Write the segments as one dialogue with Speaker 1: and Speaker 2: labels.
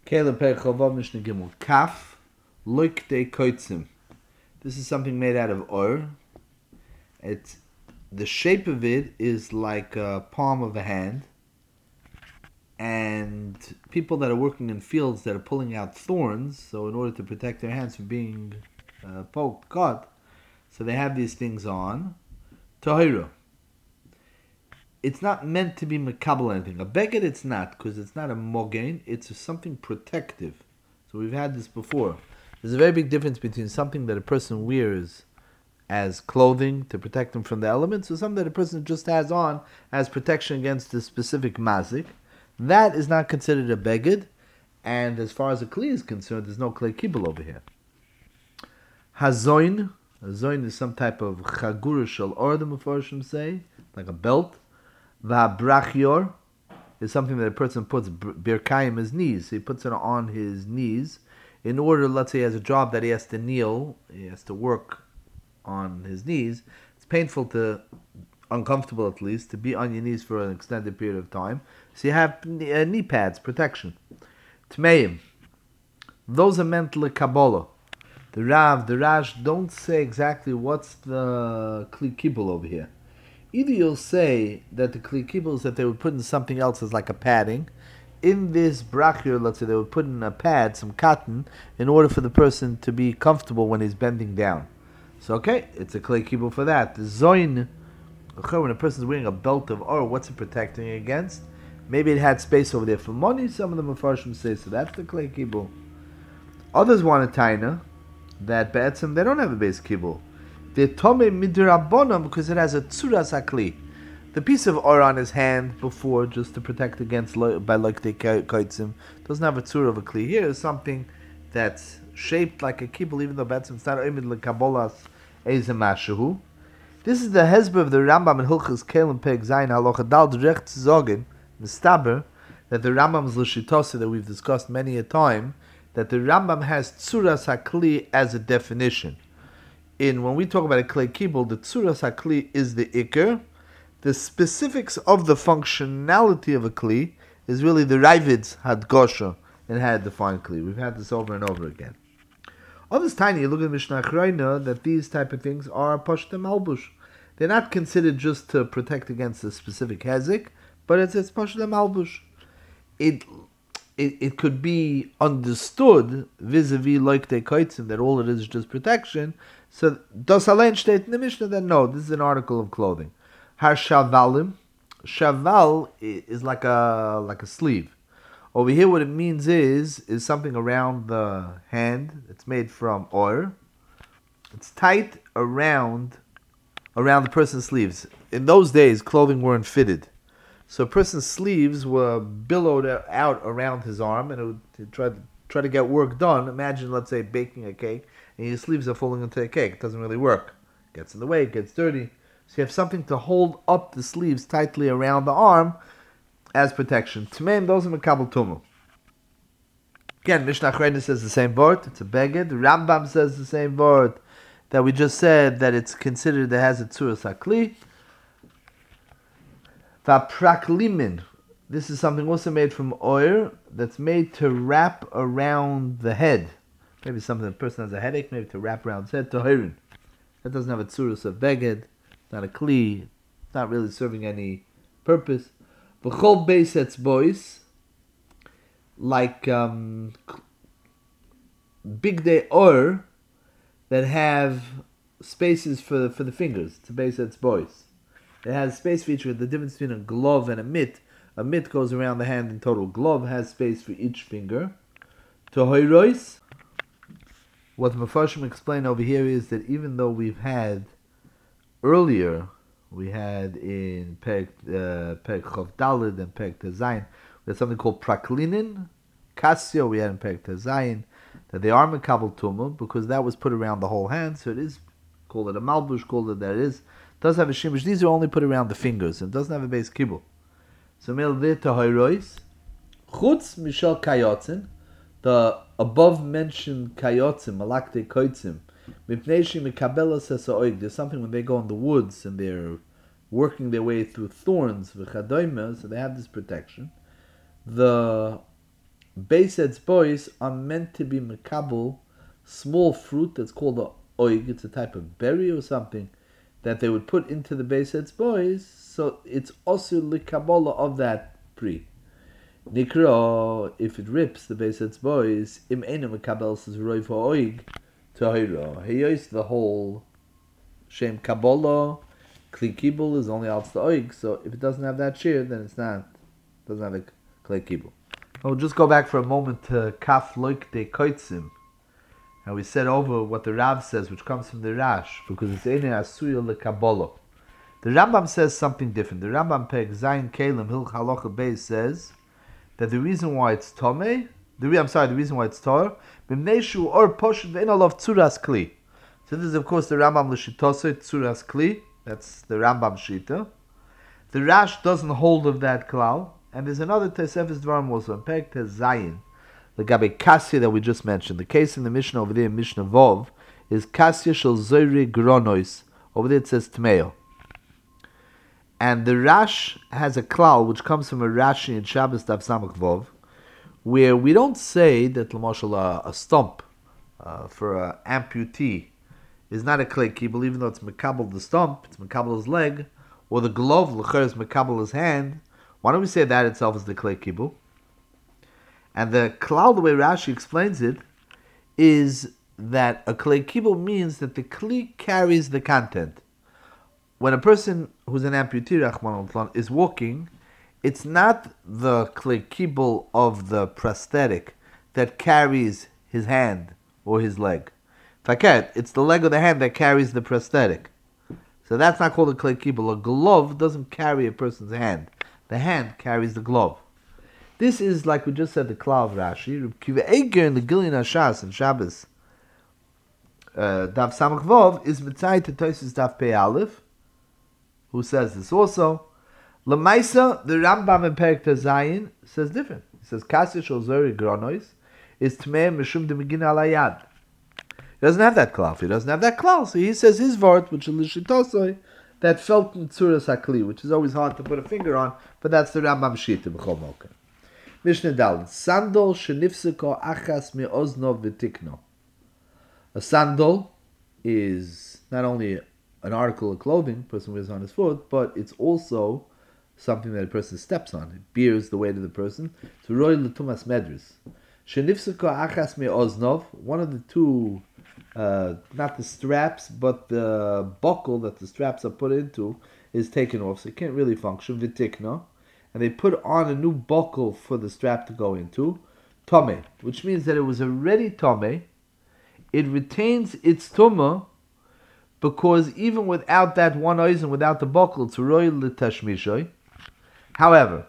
Speaker 1: Kele Perek Chavav Mishnah Gimel Kaf Loikdei Koitzim. This is something made out of or. It's the shape of it is like a palm of a hand, and people that are working in fields that are pulling out thorns, so in order to protect their hands from being poked, cut, so they have these things on. Tahira. It's not meant to be makabel anything. A beged it's not, because it's not a mogen, it's something protective. So we've had this before. There's a very big difference between something that a person wears as clothing to protect them from the elements, or something that a person just has on as protection against a specific mazik. That is not considered a beged, and as far as a kli is concerned, there's no klei kibul over here. Hazoin. Hazoin is some type of chagura shel or, the Mefarshim say, like a belt. V'abrachior is something that a person puts birkayim, his knees. He puts it on his knees in order, let's say he has a job that he has to kneel, he has to work on his knees. It's painful uncomfortable at least, to be on your knees for an extended period of time. So you have knee pads, protection. Tmeim. Those are meant l'kabbalah. The Rav, the Rash don't say exactly what's the kli kibul over here. Either you'll say that the kli kibul is that they would put in something else as like a padding. In this brachir, let's say they would put in a pad, some cotton, in order for the person to be comfortable when he's bending down. So okay, it's a kli kibul for that. The zoin, when a person's wearing a belt of or, what's it protecting against? Maybe it had space over there for money, some of the Mefarshim say, so that's the kli kibul. Others want a taina that be'etzim they don't have a base kibul. The tome midrabonam, because it has a tzuras hakli. The piece of or on his hand before, just to protect against by like the kaitzim, doesn't have a tzur of a kli. Here is something that's shaped like a kibul, even though be'etzim it's not oimid lekabolas ezemashahu. This is the hezber of the Rambam in Hilchos Kelim Peg Zayin Halacha Dal direct zogin mistaber that the Rambam's l'shitose that we've discussed many a time, that the Rambam has tzuras hakli as a definition. When we talk about a klei kibul, the tzuras hakli is the ikr. The specifics of the functionality of a kli is really the Ravid's hadgosha and how to define kli. We've had this over and over again. Others tiny, you look at Mishnah Achrayna, that these type of things are pashtem malbush. They're not considered just to protect against a specific hezik, but it's pashtem malbush. It could be understood vis-a-vis like the kaitzim that all it is just protection. So does Alein state in the Mishnah that no, this is an article of clothing. Har shavalim, shaval is like a sleeve. Over here, what it means is something around the hand. It's made from or. It's tight around the person's sleeves. In those days, clothing weren't fitted. So a person's sleeves were billowed out around his arm, and it would try to get work done. Imagine, let's say, baking a cake, and your sleeves are falling into a cake. It doesn't really work. It gets in the way, it gets dirty. So you have something to hold up the sleeves tightly around the arm as protection. Tmeim, those are mekabel tumu. Again, Mishnah Achrayna says the same word. It's a beged. Rambam says the same word that we just said, that it's considered that has a tzuras hakli. V'apraklimin. This is something also made from oil that's made to wrap around the head. Maybe something the person has a headache, maybe to wrap around his head. Tohirin. That doesn't have a tzuras of beged. Not a kli. It's not really serving any purpose. V'chol beis etzbois, like big day or that have spaces for the fingers. It's a beis etzbois. It has space feature. The difference between a glove and a mitt. A mitt goes around the hand in total. Glove has space for each finger. Tohirois. What the Mefarshim explain over here is that even though we've had earlier, we had in Perek Chov Daled and Perek Tezayin, we had something called praklinin, kasio. We had in Perek Tezayin that they are mekabel tumah because that was put around the whole hand. So it is, call it a malbush, call it that it is. It does have a shimush. These are only put around the fingers and doesn't have a base kibul. So mil de tohirois chutz mishal kayotzin, the above mentioned kayotzim, malakte koitzim. There's something when they go in the woods and they're working their way through thorns, so they have this protection. The Beiset's boys are meant to be makabel, small fruit that's called a oig. It's a type of berry or something that they would put into the Beiset's boys, so it's also the kabbalah of that pri. Nikra, if it rips the Beiset's boys, im ena makabel says roiv ha'oig tahira. He used the whole shem kabbalah. Kli kibul is only out the oig, so if it doesn't have that shear, then it's not, doesn't have a kli kibul. I'll just go back for a moment to kaf loik de koitzim. And we said over what the Rav says, which comes from the Rash, because it's ene asuya le kabbalah. The Rambam says something different. The Rambam Peg Zayin Kalim Hilch Halacha Beis says that the reason why it's Tomei, the reason why it's Tor, B'mneishu or Poshet Ve'inalav Tzuras Kli. So this is of course the Rambam L'shitosei Tzuras Kli. That's the Rambam Shita. The Rash doesn't hold of that klal, and there's another Tesefes Dvarim also in Peg Tez Zayin. The Gabe Kasya that we just mentioned. The case in the Mishnah over there in Mishnah Vov is Kasya Shel Zoyre Gronois. Over there it says Tmeo. And the Rash has a klal which comes from a Rashi in Shabbos Daf Samach Vov, where we don't say that l'mashal a stump for an amputee is not a klei kibul, even though it's mekabel the stump, it's mekabel his leg, or the glove l'cher is mekabel his hand. Why don't we say that itself is the klei kibul? And the klal, the way Rashi explains it, is that a klei kibul means that the kli carries the content. When a person who's an amputee, Rachmana litzlan, is walking, it's not the klei kibul of the prosthetic that carries his hand or his leg. Faket, it's the leg or the hand that carries the prosthetic. So that's not called a klei kibul. A glove doesn't carry a person's hand. The hand carries the glove. This is, like we just said, the klal of Rashi. Reb Kiva Eiger in the Gilyon HaShas in Shabbos, Daf Samach Vov, is Mitzay to Tosis Daf Pei Aleph, who says this also. Lemaisa, the Rambam in Perek Zayin says different. He says Kasya Shel Zori Gronois is Tmei Meshum de Megin Alayad. He doesn't have that klal. He doesn't have that klal, so he says his vort, which is Lishitosoi, that felt in Tzuras HaKli, which is always hard to put a finger on, but that's the Rambam Shita B'chol Moken. Mishnah Dal, Sandal Shenifseko Achas Me'ozno V'tikno. A sandal is not only an article of clothing a person wears on his foot, but it's also something that a person steps on. It bears the weight of the person. To roy l'tumas medris. Shenifseko achas me'oznov, one of the two, not the straps, but the buckle that the straps are put into is taken off, so it can't really function. V'tikno. And they put on a new buckle for the strap to go into. Tomei, which means that it was already tomei. It retains its tumah, because even without that one eisen, without the buckle, it's roy l'tashmishoy. However,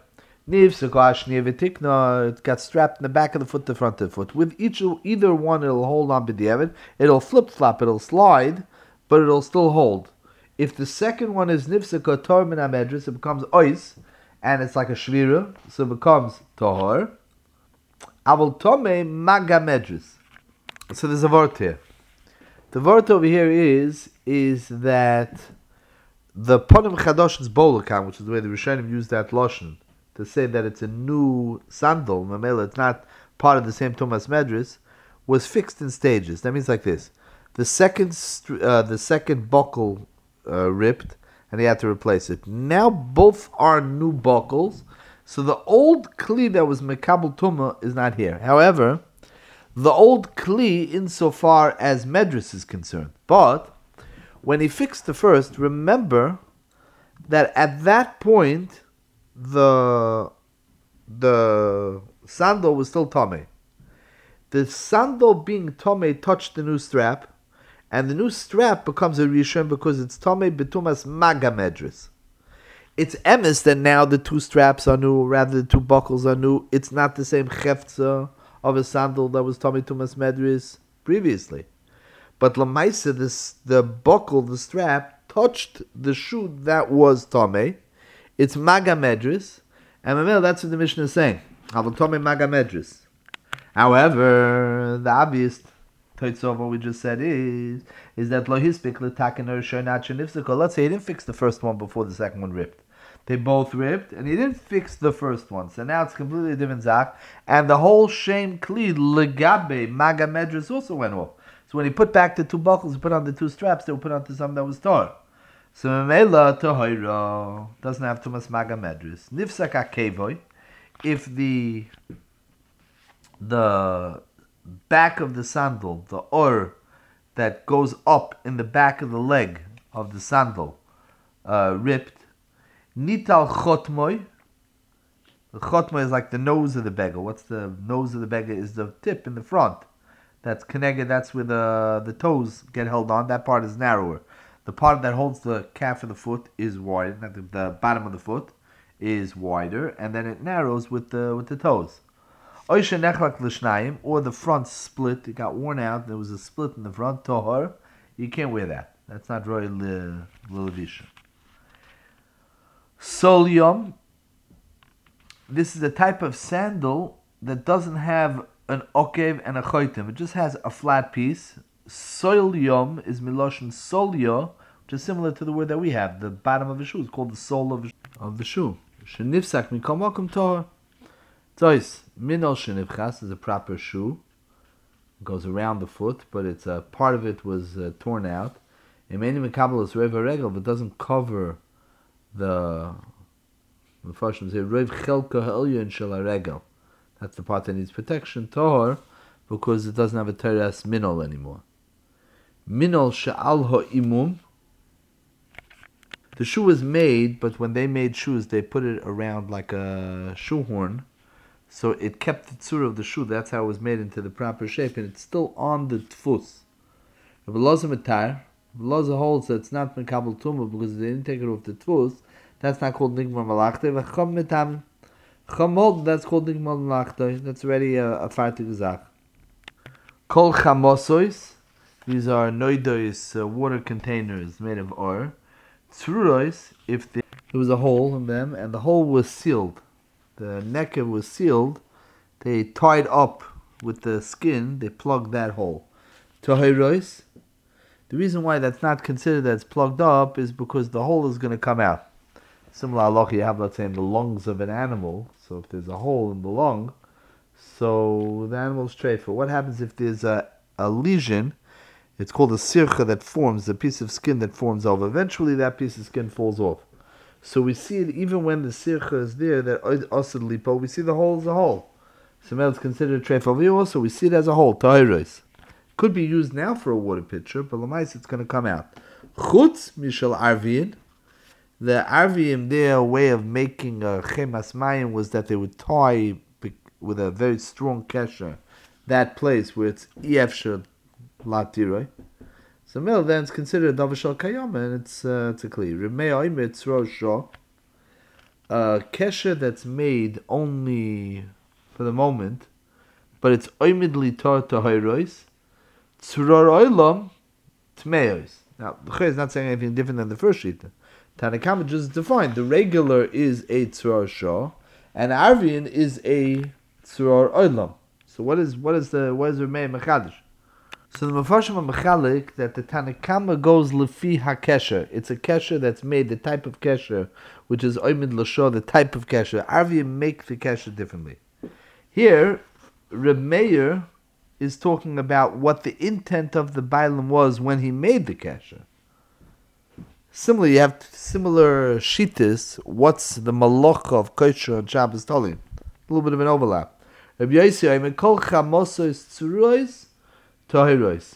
Speaker 1: it got strapped in the back of the foot, the front of the foot. With either one, it'll hold on b'diavad. It'll flip-flop, it'll slide, but it'll still hold. If the second one is nifsaka tor min hamedris, it becomes ois, and it's like a shvira, so it becomes tohor. Avol tomei maga medris. So there's a word here. The word over here is that the Ponim Chadoshin's Bolakan, which is the way the Rishonim use that Lashon, to say that it's a new sandal, Mamela, it's not part of the same Tumas Medris, was fixed in stages. That means like this. The second buckle ripped, and they had to replace it. Now both are new buckles, so the old Kli that was Mekabel Tumah is not here. However, the old Kli insofar as Medris is concerned. But when he fixed the first, remember that at that point the sandal was still Tomei. The sandal being Tomei touched the new strap, and the new strap becomes a Rishon because it's Tomei Betumas Maga Medris. It's emes that now the two straps are new, rather the two buckles are new. It's not the same Cheftza of a sandal that was Tomei Tumas Medris previously. But Lamaisa, the buckle, the strap, touched the shoe that was Tomei. It's Maga Medris. And Mamel, that's what the Mishnah is saying. Tomei Maga Medris. However, the obvious Toitzov, what we just said is that Lo Hispik L'Taken Rishon Achin Nifsiko. Let's say he didn't fix the first one before the second one ripped. They both ripped, and he didn't fix the first one. So now it's completely different zach. And the whole shame kli legabe maga medris also went off. So when he put back the two buckles, he put on the two straps, they were put onto something that was torn. So memela tohira doesn't have tumas maga medris. Nifsak akevoy, if the back of the sandal, the or that goes up in the back of the leg of the sandal, ripped. Nital chotmoy. The chotmoy is like the nose of the beggar. What's the nose of the beggar? Is the tip in the front. That's connected. That's where the toes get held on. That part is narrower. The part that holds the calf of the foot is wider. The bottom of the foot is wider, and then it narrows with the toes. Or the front split. It got worn out. There was a split in the front. Tohar. You can't wear that. That's not royal levisha. Solyom. This is a type of sandal that doesn't have an okev and a choitim. It just has a flat piece. Solyom is miloshin solyo, which is similar to the word that we have. The bottom of the shoe is called the sole of the shoe. Shenifsak mikol makom tohar. Tois minol shenivchas is a proper shoe. It goes around the foot, but it's a part of it was torn out. Imeni mekabel is reva regel, but doesn't cover the Mepharshim say Rev Chelka Ha'elyon Shel HaRegel. That's the part that needs protection, Tohar, because it doesn't have a teres minol anymore. Minol She'al Ha'imum. The shoe was made, but when they made shoes, they put it around like a shoehorn, so it kept the tzura of the shoe. That's how it was made into the proper shape, and it's still on the tfus. Rabbi Loza Matar, Loza holds that it's not Mekabel Tumah because they didn't take it off the tfus. That's not called Nigmar Malachte. V'chom metam. Chom hold, that's called Nigmar Malachte. That's already a fartig zach. Kol chamosois. These are noidois, water containers made of ore. Tzurois, if there was a hole in them, and the hole was sealed. The necker was sealed. They tied up with the skin. They plugged that hole. Tohirois. The reason why that's not considered that it's plugged up is because the hole is going to come out. Similar halacha you have, let's say, in the lungs of an animal. So if there's a hole in the lung, so the animal's treifa. What happens if there's a lesion? It's called a sircha that forms, a piece of skin that forms over. Eventually that piece of skin falls off. So we see it even when the sircha is there, that osad lipo, we see the hole as a hole. So it's considered treifa. Also, we see it as a hole, tahiris. Could be used now for a water pitcher, but lamais it's going to come out. Chutz mishal arvin. The arvim, their way of making a chemas mayim was that they would tie with a very strong kesher that place where it's efshar latiroi. So mil then it's considered davashal kayama, and it's a kli. Remei oimet tzrosho, a kesher that's made only for the moment, but it's oimidli tor tohirois. Tzror oilam tmeos. Now the Chayy is not saying anything different than the first sheet. Tanakama just defined the regular is a tzror shah, and arvin is a tzror oilam. So what is Remei Mechadish? So the Mefarshim are mechalik that the Tanakama goes lefi hakesher. It's a kesher that's made, the type of kesher, which is oimid l'shah, the type of kesher. Arvin make the kesher differently. Here, Reb Meir is talking about what the intent of the Bailam was when he made the kesher. Similarly, you have similar shittas. What's the malacha of kosher and Shabbos Tolin? A little bit of an overlap. Rabbi Yossi, I kol chamosos tzurois tohirois.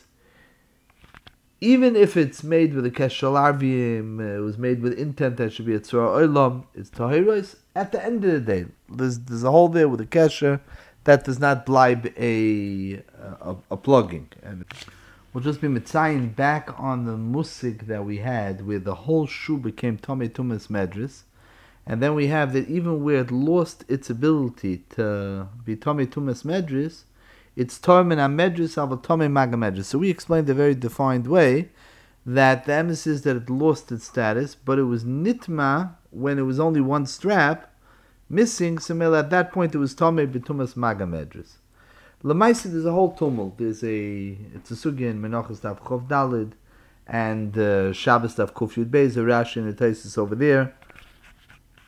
Speaker 1: Even if it's made with a kesher arvim, it was made with intent that it should be a tzura oilam, it's tohirois. At the end of the day, there's a hole there with a kesher that does not blibe a plugging. And we'll just be mitzayin back on the musik that we had, where the whole shoe became Tomei Tumas Medris, and then we have that even where it lost its ability to be Tomei Tumas Medris, it's Tomei Medris al Tomei Maga Medris. So we explained a very defined way that the emphasis that it lost its status, but it was nitma when it was only one strap missing. So at that point it was Tomei B'Tumas Maga Medris. Lamaisi, there's a whole tumult. It's a sugya in Menachos Daf Chov Dalid and Shabbos Daf Kuf Yud Beis, a Rashi and a Taisus over there.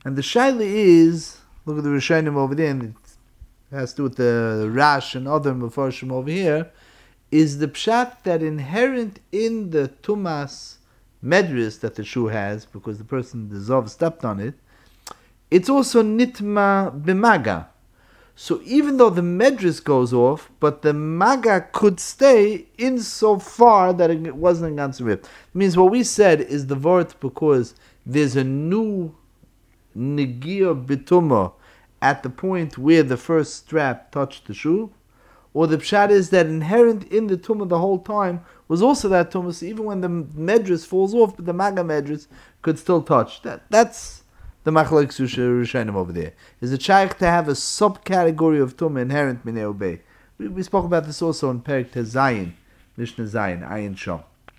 Speaker 1: And the shaila is, look at the Rishonim over there, and it has to do with the Rash and other Mefarshim over here, is the pshat that inherent in the tumas medris that the shoe has, because the person, the Zov, stepped on it, it's also nitma b'maga. So even though the medris goes off, but the maga could stay insofar that it wasn't a ganze rib. It means what we said is the vort because there's a new negia bituma at the point where the first strap touched the shoe, or the pshat is that inherent in the tumah the whole time was also that tumah, so even when the medris falls off, but the maga medris could still touch. That's the machlok Rishonim over there. Is a shaykh to have a subcategory of tumah inherent minei obey. We spoke about this also in Perek Tezayin, Mishnah Zayin, Ayin Shom.